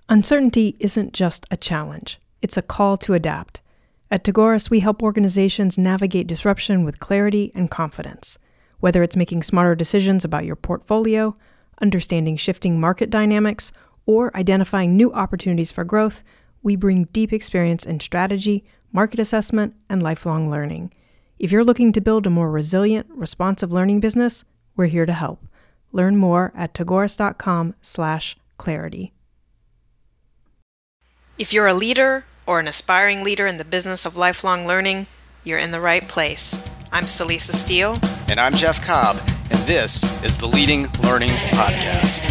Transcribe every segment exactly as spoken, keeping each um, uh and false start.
Uncertainty isn't just a challenge, it's a call to adapt. At Tagoras, we help organizations navigate disruption with clarity and confidence. Whether it's making smarter decisions about your portfolio, understanding shifting market dynamics, or identifying new opportunities for growth, we bring deep experience in strategy, market assessment, and lifelong learning. If you're looking to build a more resilient, responsive learning business, we're here to help. Learn more at tagoras.com slash clarity. If you're a leader or an aspiring leader in the business of lifelong learning, you're in the right place. I'm Celisa Steele. And I'm Jeff Cobb, and this is the Leading Learning Podcast.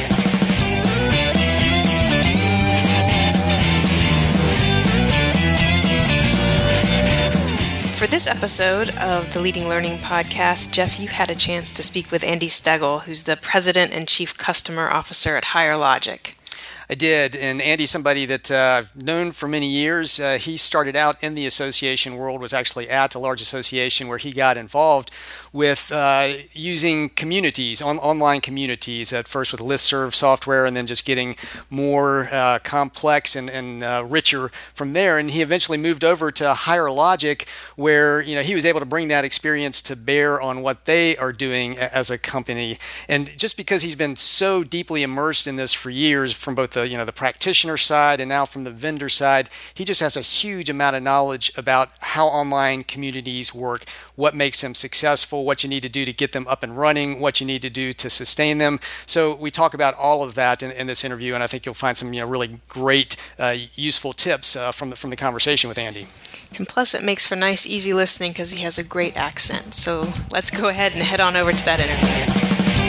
For this episode of the Leading Learning Podcast, Jeff, you had a chance to speak with Andy Stegel, who's the President and Chief Customer Officer at HireLogic. I did, and Andy's somebody that uh, I've known for many years. Uh, he started out in the association world, was actually at a large association where he got involved with uh, using communities, on, online communities, at first with listserv software and then just getting more uh, complex and, and uh, richer from there. And he eventually moved over to HireLogic, where you know he was able to bring that experience to bear on what they are doing as a company. And just because he's been so deeply immersed in this for years, from both the you know the practitioner side and now from the vendor side, he just has a huge amount of knowledge about how online communities work, what makes them successful, what you need to do to get them up and running, what you need to do to sustain them. So we talk about all of that in, in this interview, and I think you'll find some you know really great, uh, useful tips uh, from the from the conversation with Andy. And plus, it makes for nice, easy listening because he has a great accent. So let's go ahead and head on over to that interview.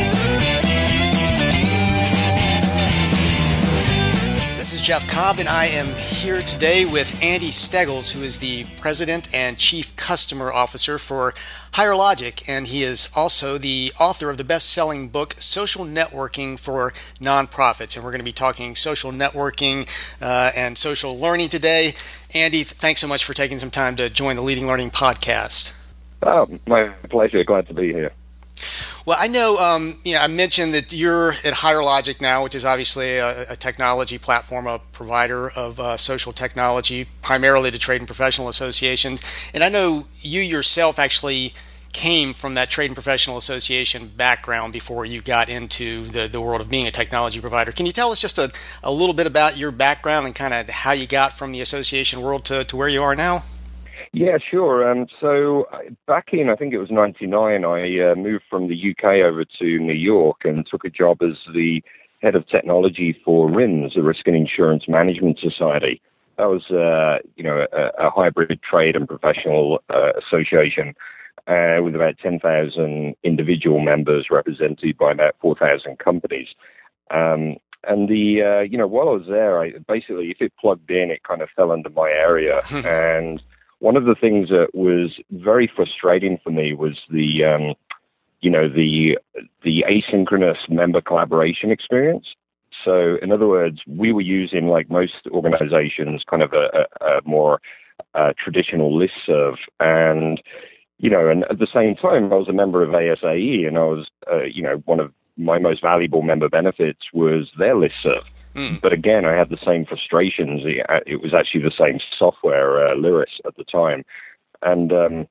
This is Jeff Cobb, and I am here today with Andy Stegel, who is the President and Chief Customer Officer for HireLogic, and he is also the author of the best-selling book, Social Networking for Nonprofits. And we're going to be talking social networking uh, and social learning today. Andy, thanks so much for taking some time to join the Leading Learning Podcast. Oh, my pleasure. Glad to be here. Well, I know, um, you know, I mentioned that you're at HireLogic now, which is obviously a, a technology platform, a provider of uh, social technology, primarily to trade and professional associations. And I know you yourself actually came from that trade and professional association background before you got into the, the world of being a technology provider. Can you tell us just a, a little bit about your background and kind of how you got from the association world to, to where you are now? Yeah, sure. Um, so back in, I think it was ninety-nine, I uh, moved from the U K over to New York and took a job as the head of technology for R I M S, the Risk and Insurance Management Society. That was, uh, you know, a, a hybrid trade and professional uh, association uh, with about ten thousand individual members represented by about four thousand companies. Um, and the, uh, you know, while I was there, I basically, if it plugged in, it kind of fell under my area. And one of the things that was very frustrating for me was the, um, you know, the the asynchronous member collaboration experience. So, in other words, we were using, like most organizations, kind of a, a, a more uh, traditional listserv, and you know, and at the same time, I was a member of A S A E, and I was, uh, you know, one of my most valuable member benefits was their listserv. Mm. But again, I had the same frustrations. It, it was actually the same software, uh, Lyris, at the time. And um,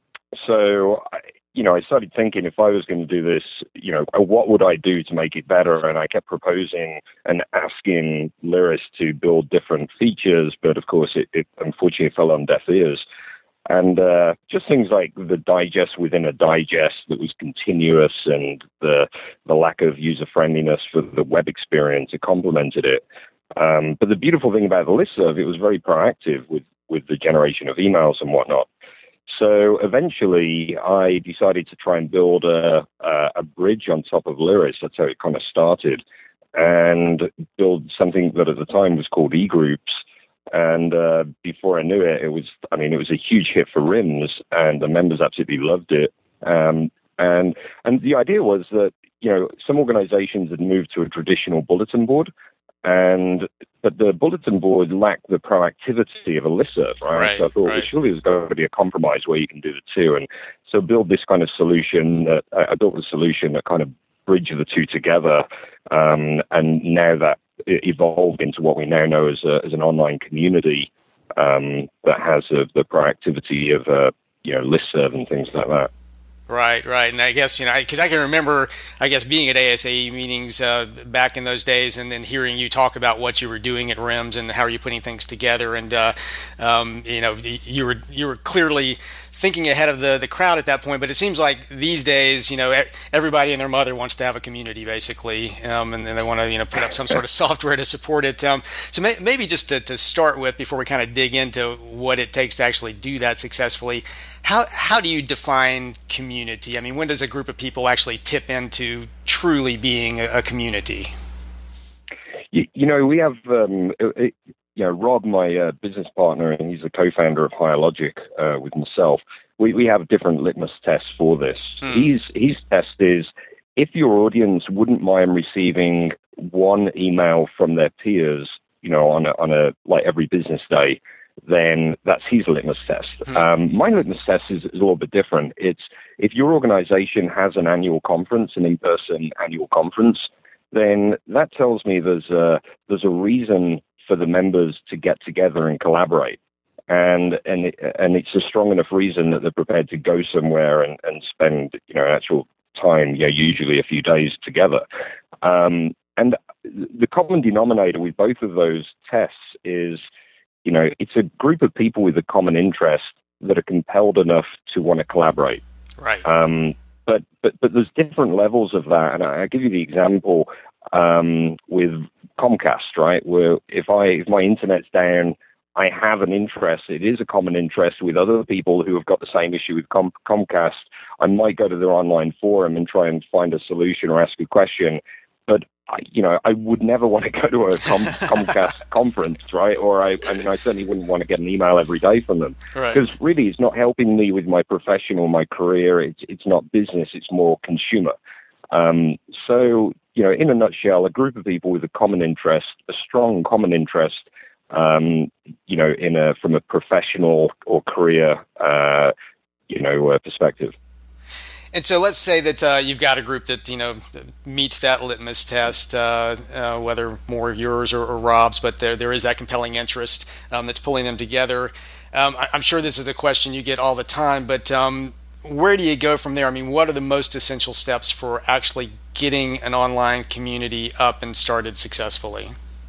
so, I, you know, I started thinking, if I was going to do this, you know, what would I do to make it better? And I kept proposing and asking Lyris to build different features. But of course, it, it unfortunately fell on deaf ears. And uh, just things like the digest within a digest that was continuous, and the the lack of user-friendliness for the web experience, it complemented it. Um, but the beautiful thing about the listserv, it was very proactive with, with the generation of emails and whatnot. So eventually, I decided to try and build a, a, a bridge on top of Lyris. That's how it kind of started. And build something that at the time was called eGroups. And uh, before I knew it, it was, I mean, it was a huge hit for R I M S, and the members absolutely loved it. Um, and and the idea was that, you know, some organizations had moved to a traditional bulletin board, and but the bulletin board lacked the proactivity of a listserv, right? right so I thought, right. well, surely there's going to be a compromise where you can do the two. And so build this kind of solution. That, I built a solution that kind of bridged the two together. Um, and now that evolved into what we now know as, a, as an online community um, that has a, the proactivity of uh, you know listserv and things like that. Right, right. And I guess, you know, because I, I can remember, I guess, being at A S A E meetings uh, back in those days and then hearing you talk about what you were doing at RIMS and how are you putting things together. And, uh, um, you know, you were you were clearly thinking ahead of the, the crowd at that point. But it seems like these days, you know, everybody and their mother wants to have a community, basically, um, and then they want to, you know, put up some sort of software to support it. Um, so may, maybe just to, to start with, before we kind of dig into what it takes to actually do that successfully, How how do you define community? I mean, when does a group of people actually tip into truly being a, a community? You, you know, we have, um, it, you know, Rob, my uh, business partner, and he's a co-founder of HigherLogic uh, with himself. We we have different litmus tests for this. Hmm. His his test is if your audience wouldn't mind receiving one email from their peers, you know, on a, on a like every business day, then that's his litmus test. Hmm. Um, my litmus test is, is a little bit different. It's if your organization has an annual conference, an in-person annual conference, then that tells me there's a, there's a reason for the members to get together and collaborate. And and it, and it's a strong enough reason that they're prepared to go somewhere and, and spend, you know, actual time, you know, usually a few days together. Um, and the common denominator with both of those tests is, you know, it's a group of people with a common interest that are compelled enough to want to collaborate. Right. Um, but, but but there's different levels of that, and I, I give you the example um, with Comcast, right? Where if I if my internet's down, I have an interest. It is a common interest with other people who have got the same issue with Com- Comcast. I might go to their online forum and try and find a solution or ask a question, but I, you know, I would never want to go to a Com- Comcast conference, right? Or I, I mean, I certainly wouldn't want to get an email every day from them because right. really, it's not helping me with my profession or my career. It's it's not business; it's more consumer. Um, so, you know, in a nutshell, a group of people with a common interest, a strong common interest, um, you know, in a from a professional or career, uh, you know, uh, perspective. And so let's say that uh, you've got a group that, you know, meets that litmus test, uh, uh, whether more yours or, or Rob's, but there there is that compelling interest um, that's pulling them together. Um, I, I'm sure this is a question you get all the time, but um, where do you go from there? I mean, what are the most essential steps for actually getting an online community up and started successfully?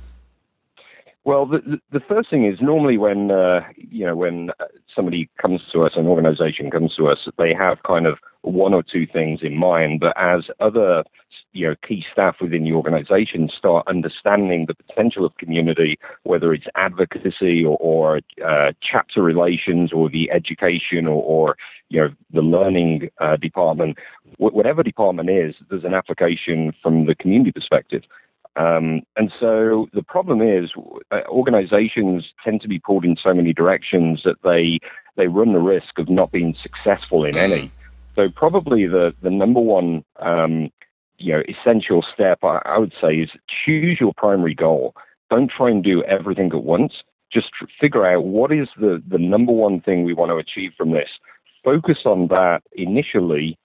Well, the the first thing is normally when uh, you know when somebody comes to us, an organization comes to us, they have kind of one or two things in mind. But as other you know key staff within the organization start understanding the potential of community, whether it's advocacy or, or uh, chapter relations or the education or, or you know the learning uh, department, wh- whatever department is, there's an application from the community perspective. Um, and so the problem is uh, organizations tend to be pulled in so many directions that they they run the risk of not being successful in any. So probably the, the number one um, you know essential step I, I would say is choose your primary goal. Don't try and do everything at once. Just tr- figure out what is the, the number one thing we want to achieve from this. Focus on that initially.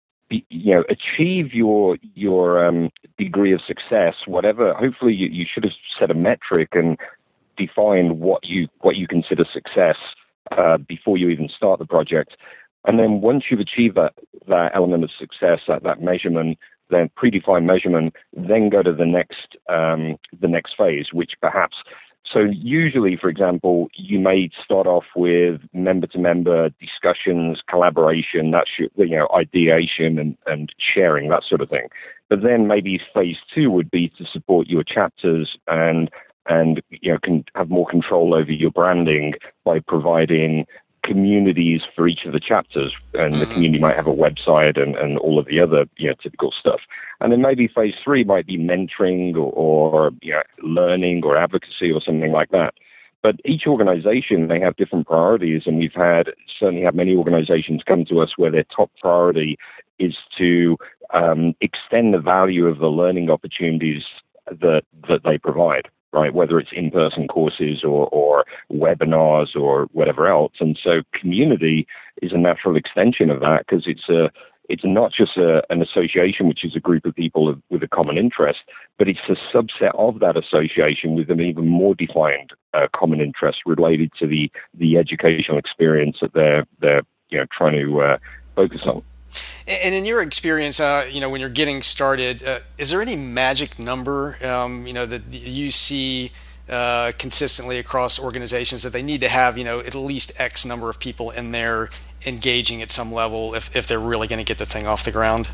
You know, achieve your your um, degree of success, whatever. Hopefully, you, you should have set a metric and defined what you what you consider success uh, before you even start the project. And then once you've achieved that that element of success, that that measurement, then predefined measurement, then go to the next um, the next phase, which perhaps. So usually, for example, you may start off with member-to-member discussions, collaboration, that's you know ideation and, and sharing, that sort of thing. But then maybe phase two would be to support your chapters and and you know can have more control over your branding by providing communities for each of the chapters, and the community might have a website and, and all of the other you know typical stuff. And then maybe phase three might be mentoring or, or you know, learning or advocacy or something like that. But each organization, they have different priorities, and we've had certainly had many organizations come to us where their top priority is to um, extend the value of the learning opportunities that that they provide. Right, whether it's in-person courses or, or webinars or whatever else. And so community is a natural extension of that because it's a it's not just a, an association, which is a group of people with a common interest, but it's a subset of that association with an even more defined uh, common interest related to the the educational experience that they're they're you know trying to uh, focus on. And in your experience, uh, you know, when you're getting started, uh, is there any magic number, um, you know, that you see uh, consistently across organizations that they need to have, you know, at least X number of people in there engaging at some level if, if they're really going to get the thing off the ground?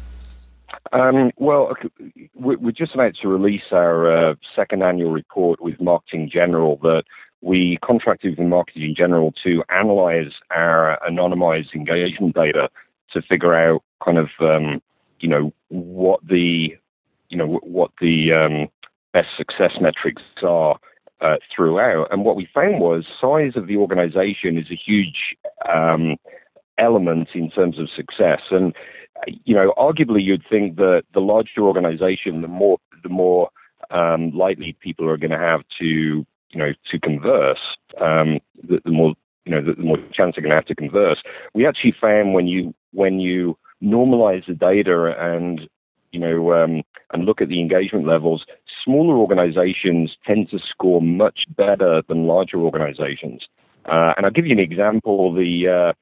Um, well, we're just about to release our uh, second annual report with Marketing General that we contracted with Marketing General to analyze our anonymized engagement data to figure out kind of, um, you know, what the, you know, what the um, best success metrics are uh, throughout. And what we found was size of the organization is a huge um, element in terms of success. And, you know, arguably you'd think that the larger organization, the more, the more um, likely people are going to have to, you know, to converse, um, the, the more, you know, the, the more chance they're going to have to converse. We actually found when you, when you normalize the data and, you know, um, and look at the engagement levels, smaller organizations tend to score much better than larger organizations. Uh, and I'll give you an example. The uh,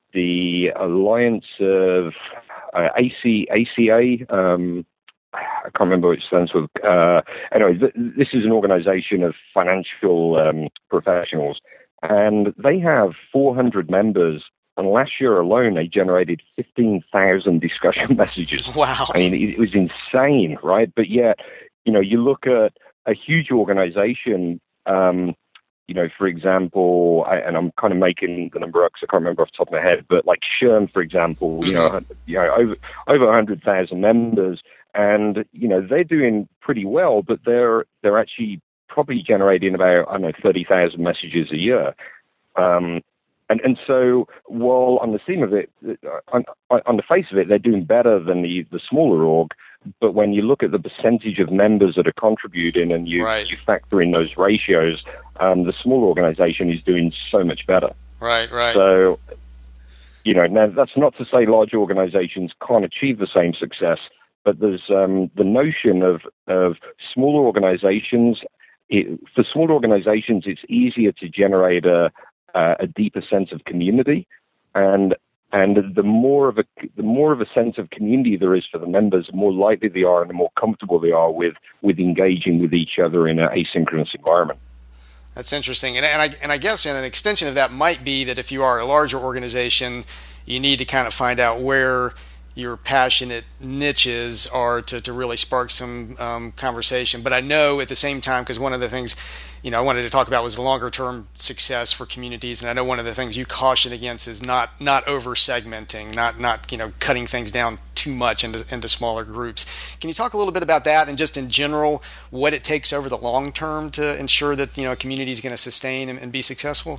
the Alliance of uh, A C A, um, I can't remember what it stands for. Uh, anyway, th- this is an organization of financial um, professionals, and they have four hundred members. And last year alone, they generated fifteen thousand discussion messages. Wow. I mean, it, it was insane, right? But yet, you know, you look at a huge organization, um, you know, for example, I, and I'm kind of making the number up because I can't remember off the top of my head, but like Shern, for example, you know, you know, over, over one hundred thousand members. And, you know, they're doing pretty well, but they're they're actually probably generating about, I don't know, thirty thousand messages a year. Um And and so, while on the theme of it, on, on the face of it, they're doing better than the, the smaller org. But when you look at the percentage of members that are contributing and you, right. you factor in those ratios, um, the smaller organization is doing so much better. Right, right. So, you know, now that's not to say large organizations can't achieve the same success, but there's um, the notion of, of smaller organizations. It, for smaller organizations, it's easier to generate a Uh, a deeper sense of community, and and the more of a the more of a sense of community there is for the members, the more likely they are and the more comfortable they are with with engaging with each other in an asynchronous environment. That's interesting, and and I and I guess an extension of that might be that if you are a larger organization, you need to kind of find out where your passionate niches are to, to really spark some um, conversation. But I know at the same time, because one of the things, you know, I wanted to talk about was the longer term success for communities. And I know one of the things you caution against is not, not over segmenting, not, not, you know, cutting things down too much into, into smaller groups. Can you talk a little bit about that and just in general, what it takes over the long term to ensure that, you know, a community is going to sustain and, and be successful?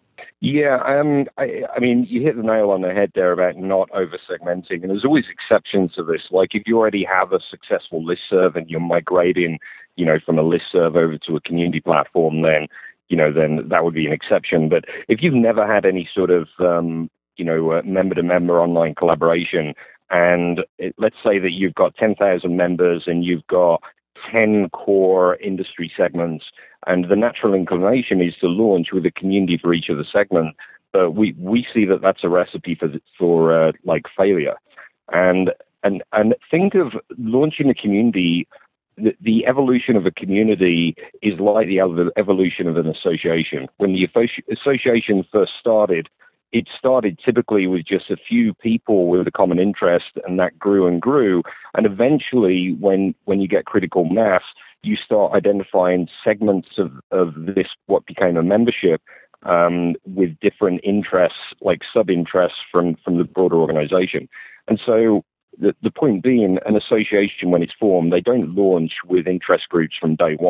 Yeah, um, I, I mean, you hit the nail on the head there about not over-segmenting, and there's always exceptions to this. Like if you already have a successful listserv and you're migrating, you know, from a listserv over to a community platform, then, you know, then that would be an exception. But if you've never had any sort of, um, you know, uh, member-to-member online collaboration, and it, let's say that you've got ten thousand members and you've got ten core industry segments, and the natural inclination is to launch with a community for each of the segment. But we, we see that that's a recipe for for uh, like failure. And and and think of launching a community. The, the evolution of a community is like the evolution of an association. When the association first started, it started typically with just a few people with a common interest, and that grew and grew. And eventually, when when you get critical mass, you start identifying segments of, of this, what became a membership, um, with different interests, like sub-interests from, from the broader organization. And so the, the point being, an association, when it's formed, they don't launch with interest groups from day one.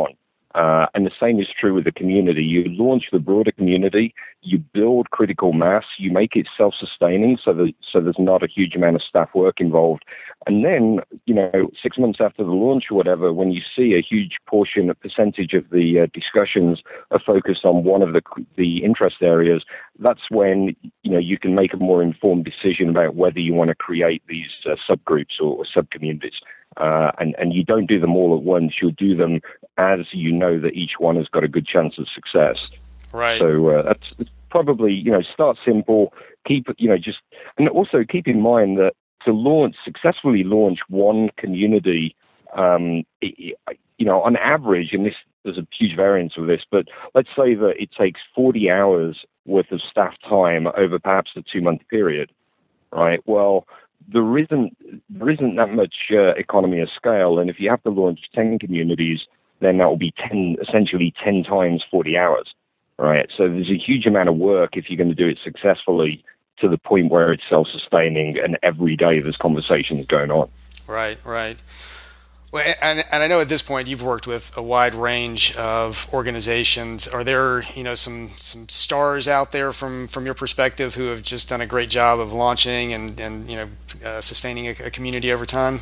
Uh, and the same is true with the community. You launch the broader community, you build critical mass, you make it self-sustaining so that so there's not a huge amount of staff work involved. And then, you know, six months after the launch or whatever, when you see a huge portion, a percentage of the uh, discussions are focused on one of the the interest areas, that's when, you know, you can make a more informed decision about whether you want to create these uh, subgroups or, or sub-communities. Uh, and, and you don't do them all at once. You'll do them as you know that each one has got a good chance of success. Right. So uh, that's, that's probably, you know, start simple, keep, you know, just, and also keep in mind that to launch, successfully launch one community, um, it, you know, on average, and this, there's a huge variance with this, but let's say that it takes forty hours worth of staff time over perhaps a two-month period, right? Well, there isn't there isn't that much uh, economy of scale, and if you have to launch ten communities, then that will be ten, essentially ten times forty hours, right? So there's a huge amount of work if you're going to do it successfully to the point where it's self-sustaining, and every day there's conversations going on. Right, right. Well, and, and I know at this point you've worked with a wide range of organizations. Are there, you know, some some stars out there from, from your perspective who have just done a great job of launching and, and you know, uh, sustaining a, a community over time?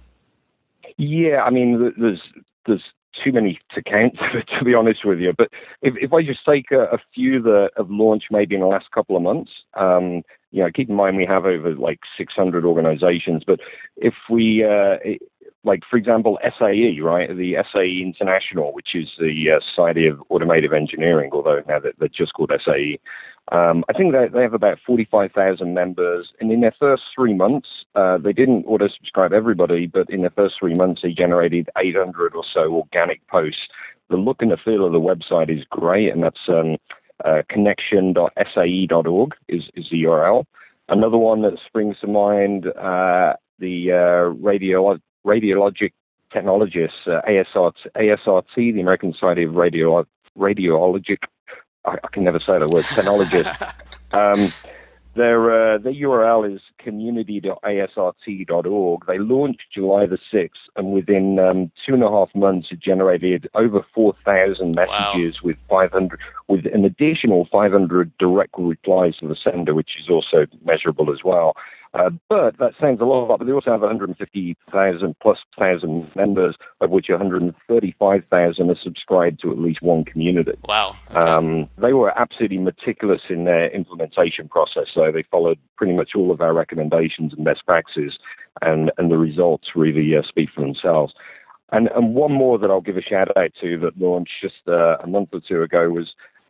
Yeah, I mean, there's there's too many to count, to be honest with you. But if, if I just take a, a few that have launched maybe in the last couple of months, um, you know, keep in mind we have over like six hundred organizations. But if we... Uh, Like, for example, S A E, right? The S A E International, which is the uh, Society of Automotive Engineering, although now they're, they're just called S A E. Um, I think they, they have about forty-five thousand members. And in their first three months, uh, they didn't auto-subscribe everybody, but in their first three months, they generated eight hundred or so organic posts. The look and the feel of the website is great, and that's um, uh, connection dot S A E dot org is, is the U R L. Another one that springs to mind, uh, the uh, radio... Radiologic Technologists, uh, A S R T, A S R T, the American Society of Radio, Radiologic, I, I can never say that word, technologists. um, their, uh, their U R L is community dot A S R T dot org. They launched July the sixth, and within um, two and a half months, it generated over four thousand messages. Wow. with five hundred, with an additional five hundred direct replies to the sender, which is also measurable as well. Uh, but that sounds a lot, but they also have one hundred fifty thousand plus thousand members, of which one hundred thirty-five thousand are subscribed to at least one community. Wow. Okay. Um, they were absolutely meticulous in their implementation process, so they followed pretty much all of our recommendations and best practices, and, and the results really uh, speak for themselves. And, and one more that I'll give a shout out to that launched just uh, a month or two ago was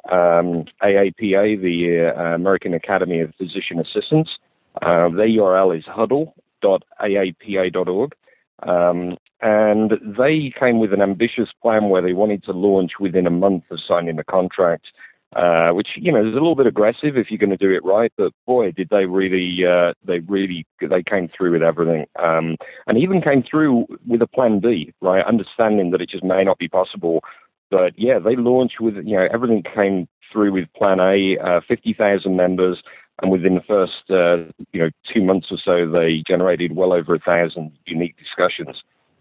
um, A A P A, the uh, American Academy of Physician Assistants. Uh, their U R L is huddle dot A A P A dot org. Um, and they came with an ambitious plan where they wanted to launch within a month of signing the contract, uh, which, you know, is a little bit aggressive if you're going to do it right. But boy, did they really, uh, they really, they came through with everything. Um, and even came through with a plan B, right? Understanding that it just may not be possible. But yeah, they launched with, you know, everything came through with plan A, uh, fifty thousand members. And within the first, uh, you know, two months or so, they generated well over a thousand unique discussions.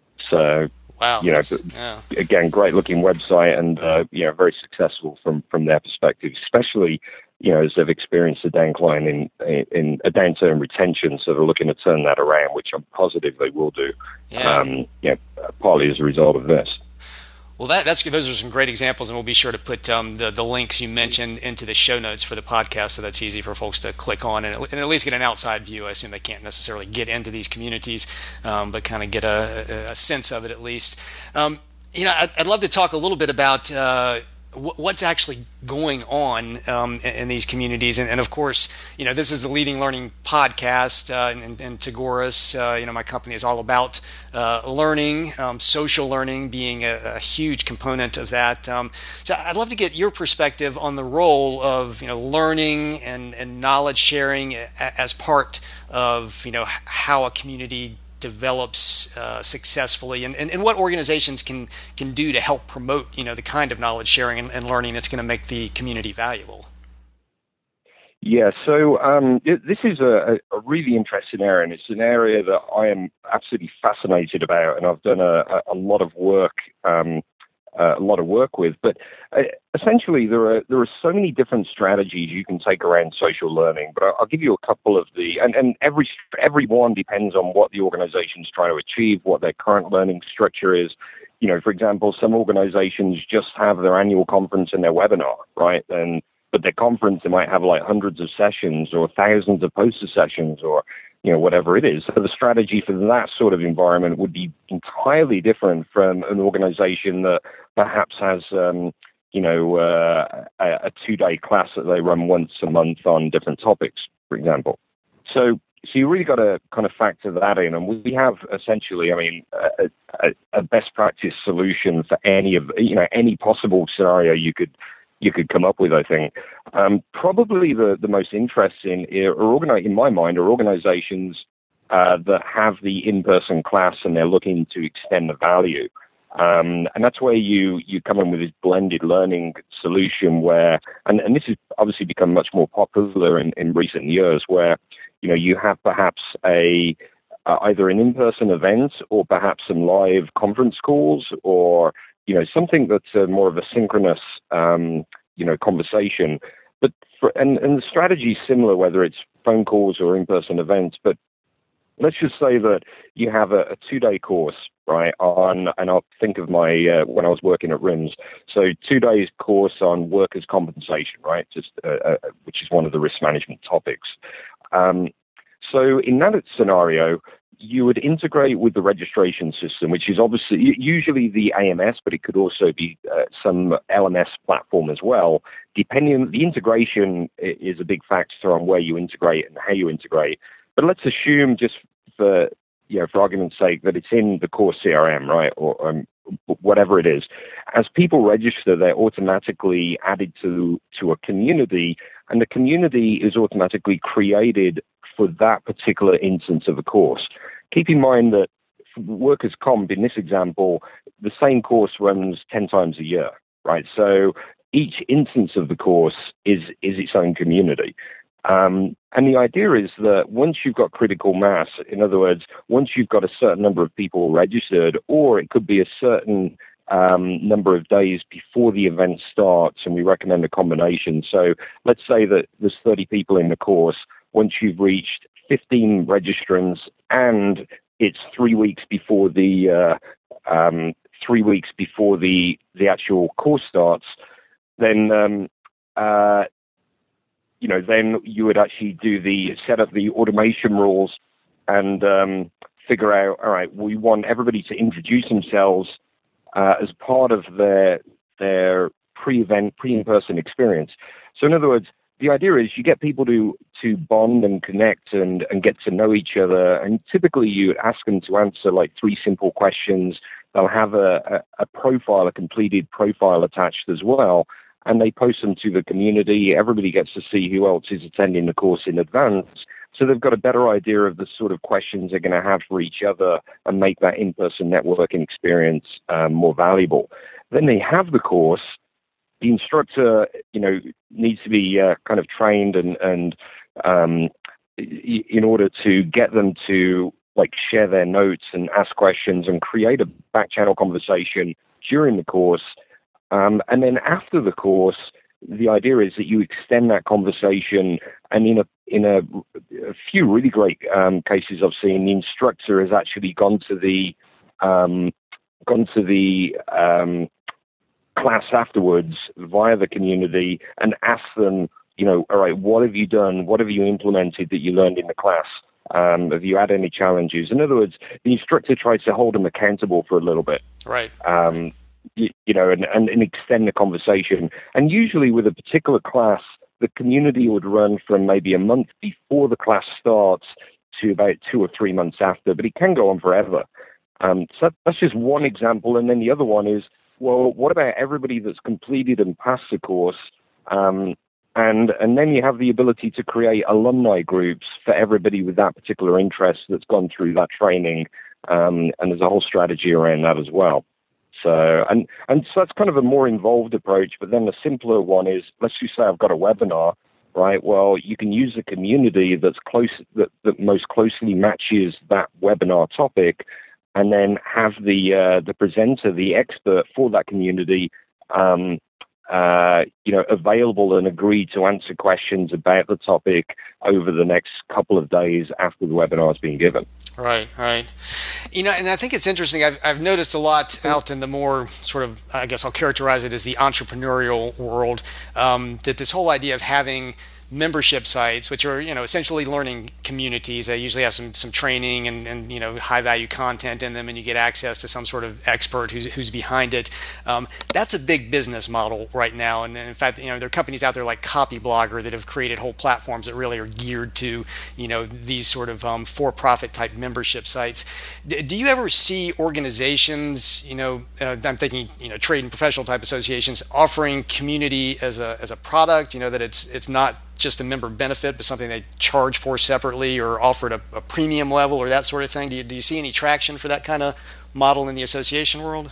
So, wow, you know, yeah. again, great looking website, and uh, you know, very successful from, from their perspective, especially, you know, as they've experienced a decline in in a downturn retention, so they're looking to turn that around, which I'm positive they will do. Yeah, um, you know, partly as a result of this. Well, that, that's those are some great examples, and we'll be sure to put um, the, the links you mentioned into the show notes for the podcast, so that's easy for folks to click on and, and at least get an outside view. I assume they can't necessarily get into these communities, um, but kind of get a, a sense of it at least. Um, you know, I'd, I'd love to talk a little bit about uh, what's actually going on um, in, in these communities. And, and of course, you know, this is the Leading Learning podcast, uh, and, and Tagoras, uh, you know, my company is all about uh, learning, um, social learning being a, a huge component of that. Um, so I'd love to get your perspective on the role of, you know, learning and, and knowledge sharing as part of, you know, how a community develops uh, successfully, and, and, and what organizations can can do to help promote, you know, the kind of knowledge sharing and, and learning that's going to make the community valuable. Yeah, so um, it, this is a, a really interesting area, and it's an area that I am absolutely fascinated about, and I've done a, a lot of work um, uh, a lot of work with. But uh, essentially, there are there are so many different strategies you can take around social learning. But I'll, I'll give you a couple of the, and, and every every one depends on what the organization's trying to achieve, what their current learning structure is. You know, for example, some organizations just have their annual conference and their webinar, right? And but their conference, they might have like hundreds of sessions or thousands of poster sessions or, you know, whatever it is. So the strategy for that sort of environment would be entirely different from an organization that perhaps has, um, you know, uh, a, a two-day class that they run once a month on different topics, for example. So, so you really got to kind of factor that in. And we have essentially, I mean, a, a, a best practice solution for any of, you know, any possible scenario you could you could come up with, I think. Um, probably the, the most interesting, are organi- in my mind, are organizations uh, that have the in-person class and they're looking to extend the value. Um, and that's where you, you come in with this blended learning solution where, and, and this has obviously become much more popular in, in recent years, where, you know, you have perhaps a uh, either an in-person event or perhaps some live conference calls or you know, something that's uh, more of a synchronous, um, you know, conversation. But for, and, and the strategy is similar, whether it's phone calls or in-person events. But let's just say that you have a, a two-day course, right, on, and I'll think of my, uh, when I was working at RIMS. So two days course on workers' compensation, right, just uh, uh, which is one of the risk management topics. Um, so in that scenario, you would integrate with the registration system, which is obviously usually the A M S, but it could also be uh, some L M S platform as well. Depending, the integration is a big factor on where you integrate and how you integrate. But let's assume, just for you know, for argument's sake, that it's in the core C R M, right, or um, whatever it is. As people register, they're automatically added to to a community, and the community is automatically created for that particular instance of a course. Keep in mind that workers' comp, in this example, the same course runs ten times a year, right? So each instance of the course is, is its own community. Um, and the idea is that once you've got critical mass, in other words, once you've got a certain number of people registered, or it could be a certain um, number of days before the event starts, and we recommend a combination. So let's say that there's thirty people in the course. Once you've reached fifteen registrants and it's three weeks before the uh, um, three weeks before the the actual course starts, then um, uh, you know then you would actually do the set up the automation rules and um, figure out. All right, we want everybody to introduce themselves uh, as part of their their pre-event, pre-in-person experience. So in other words, the idea is you get people to, to bond and connect and, and get to know each other. And typically you ask them to answer like three simple questions. They'll have a, a, a profile, a completed profile attached as well. And they post them to the community. Everybody gets to see who else is attending the course in advance. So they've got a better idea of the sort of questions they're going to have for each other and make that in-person networking experience um, more valuable. Then they have the course. The instructor, you know, needs to be uh, kind of trained and, and um, in order to get them to like share their notes and ask questions and create a back channel conversation during the course. Um, and then after the course, the idea is that you extend that conversation, and in a in a, a few really great um, cases I've seen, the instructor has actually gone to the um, gone to the um, class afterwards via the community and ask them, you know, all right, what have you done? What have you implemented that you learned in the class? Um, have you had any challenges? In other words, the instructor tries to hold them accountable for a little bit. Right. Um, you, you know, and, and, and extend the conversation. And usually with a particular class, the community would run from maybe a month before the class starts to about two or three months after, but it can go on forever. Um, so that's just one example. And then the other one is, well, what about everybody that's completed and passed the course? Um, and and then you have the ability to create alumni groups for everybody with that particular interest that's gone through that training. Um, and there's a whole strategy around that as well. So and and so that's kind of a more involved approach. But then the simpler one is, let's just say I've got a webinar, right? Well, you can use a community that's close that, that most closely matches that webinar topic. and then have the uh, the presenter, the expert for that community, um, uh, you know, available and agree to answer questions about the topic over the next couple of days after the webinar has been given. Right, right. You know, and I think it's interesting. I've, I've noticed a lot out in the more sort of, I guess I'll characterize it as the entrepreneurial world, um, that this whole idea of having membership sites, which are, you know, essentially learning communities. They usually have some some training and, and you know, high value content in them, and you get access to some sort of expert who's who's behind it. Um, that's a big business model right now, and, and in fact, you know, there are companies out there like Copyblogger that have created whole platforms that really are geared to, you know, these sort of um, for-profit type membership sites. D- do you ever see organizations, you know, uh, I'm thinking, you know, trade and professional type associations offering community as a as a product, you know, that it's it's not just a member benefit, but something they charge for separately or offer at a, a premium level or that sort of thing? Do you, do you see any traction for that kind of model in the association world?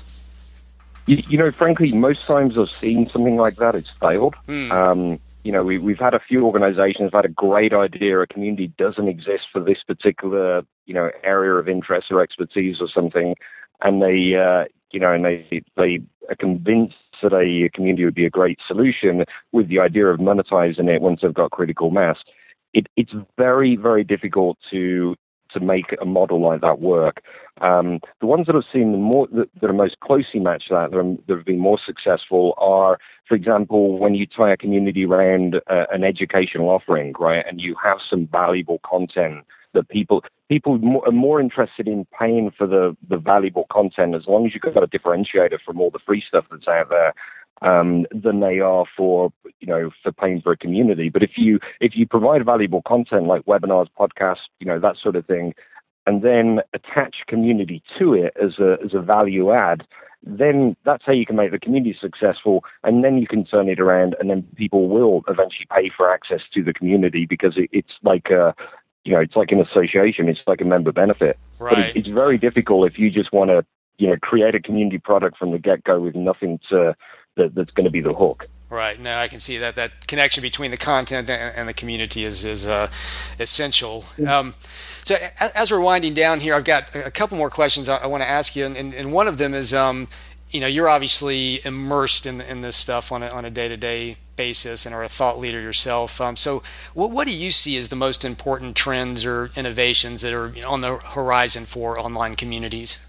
You, you know, frankly, most times I've seen something like that, it's failed. Mm. Um, you know, we, we've had a few organizations have had a great idea, a community doesn't exist for this particular, you know, area of interest or expertise or something, and they, uh, you know, and they, they are convinced that a community would be a great solution with the idea of monetizing it once they've got critical mass. It, it's very, very difficult to to make a model like that work. Um, the ones that I've seen the more that, that are most closely matched to that, that, are, that have been more successful are, for example, when you tie a community around uh, an educational offering, right, and you have some valuable content that people people are more interested in paying for the, the valuable content as long as you've got a differentiator from all the free stuff that's out there, um, than they are for, you know, for paying for a community. But if you if you provide valuable content like webinars, podcasts, you know, that sort of thing, and then attach community to it as a as a value add, then that's how you can make the community successful, and then you can turn it around, and then people will eventually pay for access to the community because it, it's like a You know, it's like an association. It's like a member benefit. Right. But it's, it's very difficult if you just want to, you know, create a community product from the get-go with nothing to that, that's going to be the hook. Right. No, I can see that that connection between the content and, and the community is is uh, essential. Yeah. Um, so as we're winding down here, I've got a couple more questions I, I want to ask you, and, and, and one of them is, um, you know, you're obviously immersed in in this stuff on a, on a day-to-day basis and are a thought leader yourself. Um, so what, what do you see as the most important trends or innovations that are on the horizon for online communities?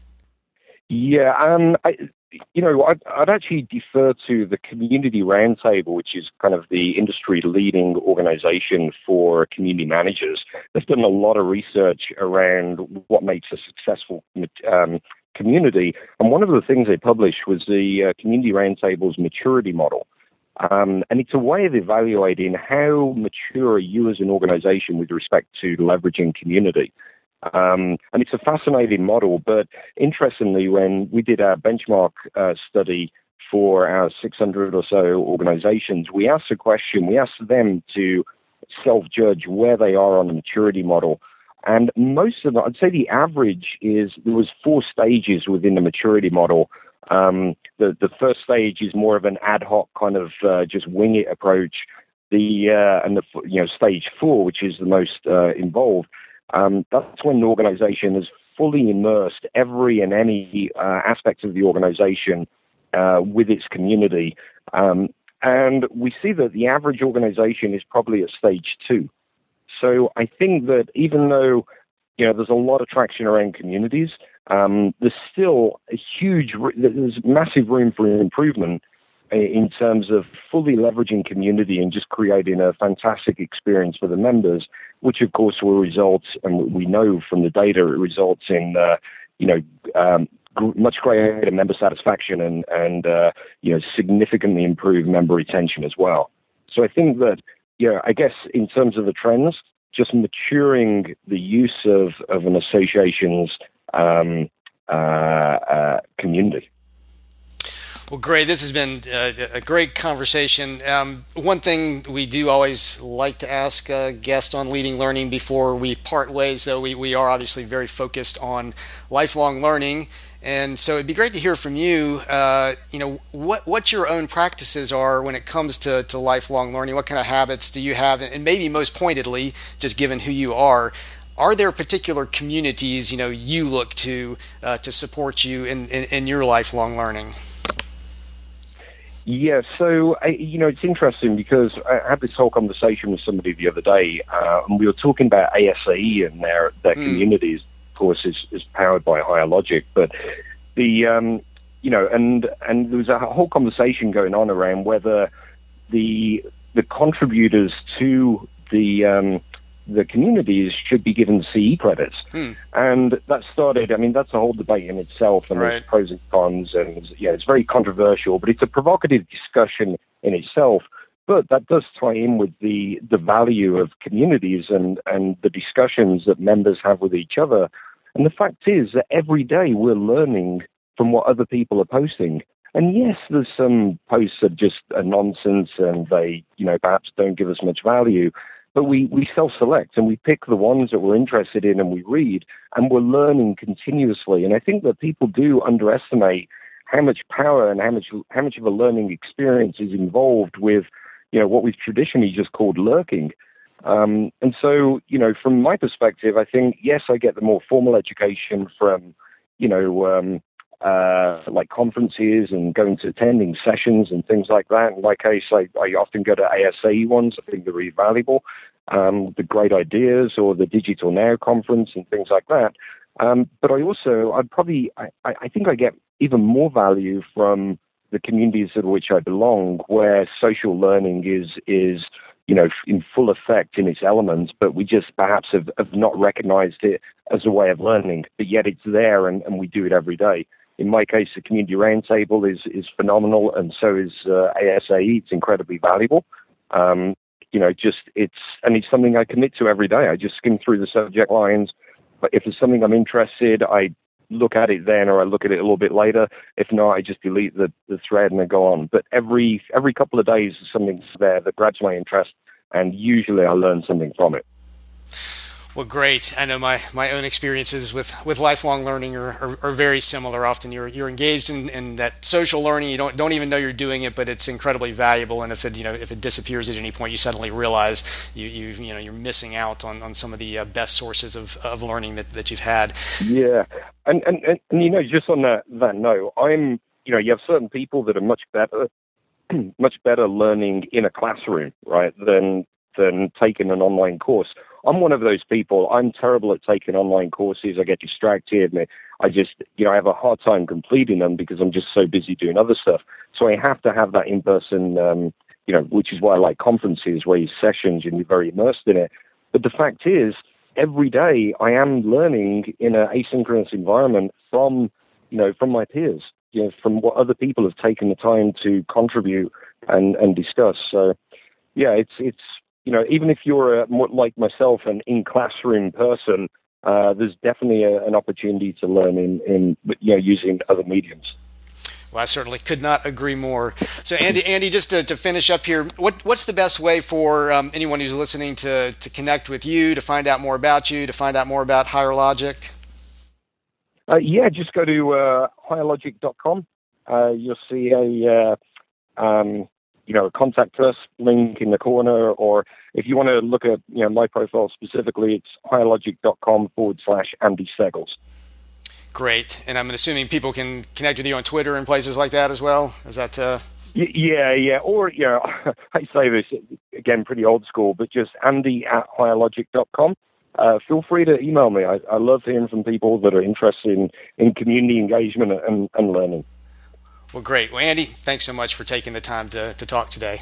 Yeah, um, I, you know, I'd, I'd actually defer to the Community Roundtable, which is kind of the industry-leading organization for community managers. They've done a lot of research around what makes a successful um, community, and one of the things they published was the uh, Community Roundtable's maturity model. Um, and it's a way of evaluating how mature are you as an organization with respect to leveraging community. Um, and it's a fascinating model, but interestingly, when we did our benchmark uh, study for our six hundred or so organizations, we asked a question, we asked them to self-judge where they are on the maturity model. And most of them, I'd say the average is, there was four stages within the maturity model. Um, the, the first stage is more of an ad hoc kind of uh, just wing it approach. The uh, and the you know stage four, which is the most uh, involved, um, that's when the organization is fully immersed every and any uh, aspect of the organization uh, with its community. Um, and we see that the average organization is probably at stage two. So I think that even though you know there's a lot of traction around communities, Um, there's still a huge, there's massive room for improvement in terms of fully leveraging community and just creating a fantastic experience for the members, which of course will result, and we know from the data, it results in, uh, you know, um, much greater member satisfaction and, and uh, you know, significantly improved member retention as well. So I think that, you know, I guess in terms of the trends, just maturing the use of, of an association's Um, uh, uh, community. Well, great. This has been a, a great conversation. Um, one thing we do always like to ask a guest on Leading Learning before we part ways, though we, we are obviously very focused on lifelong learning. And so it'd be great to hear from you, uh, you know, what, what your own practices are when it comes to, to lifelong learning. What kind of habits do you have? And maybe most pointedly, just given who you are, Are there particular communities, you know, you look to uh, to support you in, in, in your lifelong learning? Yeah, so, I, you know, it's interesting because I had this whole conversation with somebody the other day, uh, and we were talking about A S A E and their, their mm. communities. Of course, is, is powered by Higher Logic, but the, um, you know, and and there was a whole conversation going on around whether the the contributors to the um, the communities should be given C E credits. Hmm. And that started, I mean, that's a whole debate in itself, and right. there's pros and cons, and yeah, it's very controversial, but it's a provocative discussion in itself. But that does tie in with the, the value of communities and, and the discussions that members have with each other. And the fact is that every day we're learning from what other people are posting. And yes, there's some posts that just are nonsense and they, you know, perhaps don't give us much value. But we, we self-select and we pick the ones that we're interested in and we read, and we're learning continuously. And I think that people do underestimate how much power and how much how much of a learning experience is involved with, you know, what we've traditionally just called lurking. Um, and so, you know, from my perspective, I think, yes, I get the more formal education from, you know, um, uh, like conferences and going to attending sessions and things like that. In my case, I, I often go to A S A E ones. I think they're really valuable. Um, the Great Ideas or the Digital Now conference and things like that. Um, but I also, I'd probably, I, I think I get even more value from the communities to which I belong, where social learning is, is, you know, in full effect in its elements, but we just perhaps have, have not recognized it as a way of learning, but yet it's there and, and we do it every day. In my case, the Community Roundtable is, is phenomenal, and so is uh, A S A E. It's incredibly valuable. Um, you know, just it's, and it's something I commit to every day. I just skim through the subject lines. But if there's something I'm interested, I look at it then, or I look at it a little bit later. If not, I just delete the, the thread and I go on. But every every couple of days, something's there that grabs my interest, and usually I learn something from it. Well, great. I know my, my own experiences with, with lifelong learning are, are, are very similar. Often you're you're engaged in, in that social learning. You don't don't even know you're doing it, but it's incredibly valuable. And if it you know if it disappears at any point, you suddenly realize you you you know you're missing out on, on some of the uh, best sources of, of learning that, that you've had. Yeah, and, and and and you know, just on that that note, I'm you know you have certain people that are much better much better learning in a classroom, right, than than taking an online course. I'm one of those people. I'm terrible at taking online courses. I get distracted. And I just, you know, I have a hard time completing them because I'm just so busy doing other stuff. So I have to have that in-person, um, you know, which is why I like conferences where you sessions and you're very immersed in it. But the fact is, every day I am learning in an asynchronous environment from, you know, from my peers, you know, from what other people have taken the time to contribute and, and discuss. So, yeah, it's, it's, you know, even if you're a, more like myself, an in-classroom person, uh, there's definitely a, an opportunity to learn in, in, you know, using other mediums. Well, I certainly could not agree more. So, Andy, Andy, just to, to finish up here, what, what's the best way for um, anyone who's listening to, to connect with you, to find out more about you, to find out more about Higher Logic? Uh, yeah, just go to uh, higher logic dot com. Uh, you'll see a... Uh, um, you know, contact us link in the corner, or if you want to look at, you know, my profile specifically, it's higher logic dot com forward slash Andy Steggles. Great. And I'm assuming people can connect with you on Twitter and places like that as well. Is that, uh... y- yeah, yeah. Or, you know, I say this again, pretty old school, but just Andy at higher logic dot com. Uh, feel free to email me. I, I love hearing from people that are interested in, in community engagement and, and learning. Well, great. Well, Andy, thanks so much for taking the time to, to talk today.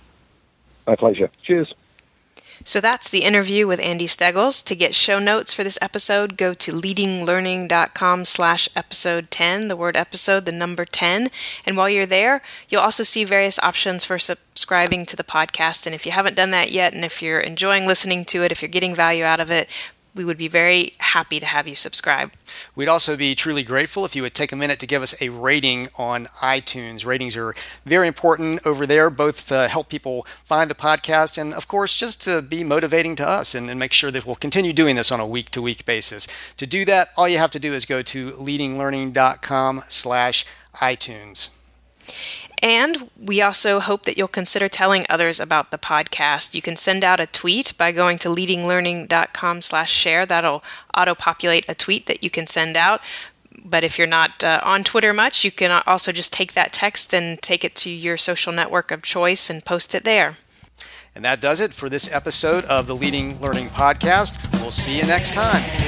My pleasure. Cheers. So that's the interview with Andy Steggles. To get show notes for this episode, go to leadinglearning.com slash episode 10, the word episode, the number ten. And while you're there, you'll also see various options for subscribing to the podcast. And if you haven't done that yet, and if you're enjoying listening to it, if you're getting value out of it, we would be very happy to have you subscribe. We'd also be truly grateful if you would take a minute to give us a rating on iTunes. Ratings are very important over there, both to help people find the podcast and, of course, just to be motivating to us and, and make sure that we'll continue doing this on a week-to-week basis. To do that, all you have to do is go to leadinglearning.com slash iTunes. And we also hope that you'll consider telling others about the podcast. You can send out a tweet by going to leadinglearning.com slash share. That'll auto-populate a tweet that you can send out. But if you're not uh, on Twitter much, you can also just take that text and take it to your social network of choice and post it there. And that does it for this episode of the Leading Learning Podcast. We'll see you next time.